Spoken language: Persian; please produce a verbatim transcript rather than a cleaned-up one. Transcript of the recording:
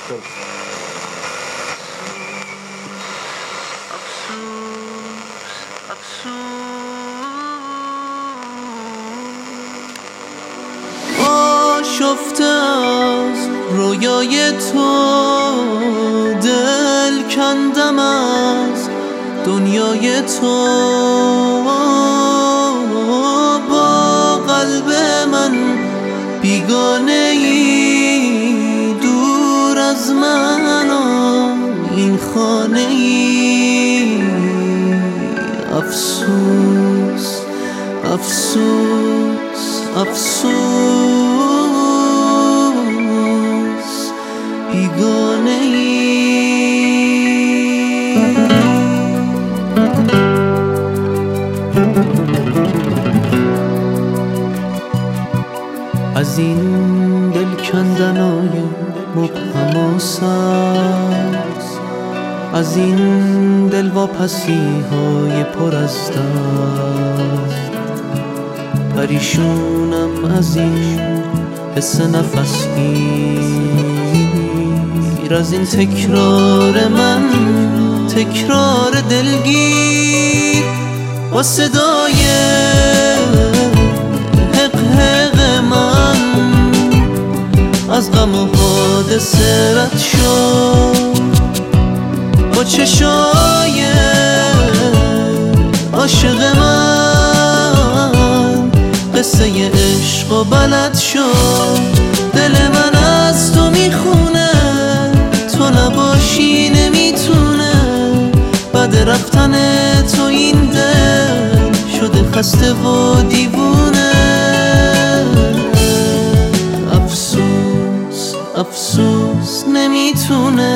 آشفته از رویای تو، دل کندم از دنیای تو. با قلب من بیگانه ای، دور از من این خانه ای. افسوس افسوس افسوس بیگانه ای. از این دل کندنای مبهم و سرد، از این دل واپسی های پر از درد، پریشونم از این حس نفس گیر، از این تکرار من تکرار دلگیر. با صدای حق حق من از غم و حادثه رد شد، با چشای عاشق من قصه عشق و بلد شد. دل من از تو میخونه، تو نباشی نمیتونه. بعد رفتن تو این دل شده خسته و دیوونه. افسوس افسوس نمیتونه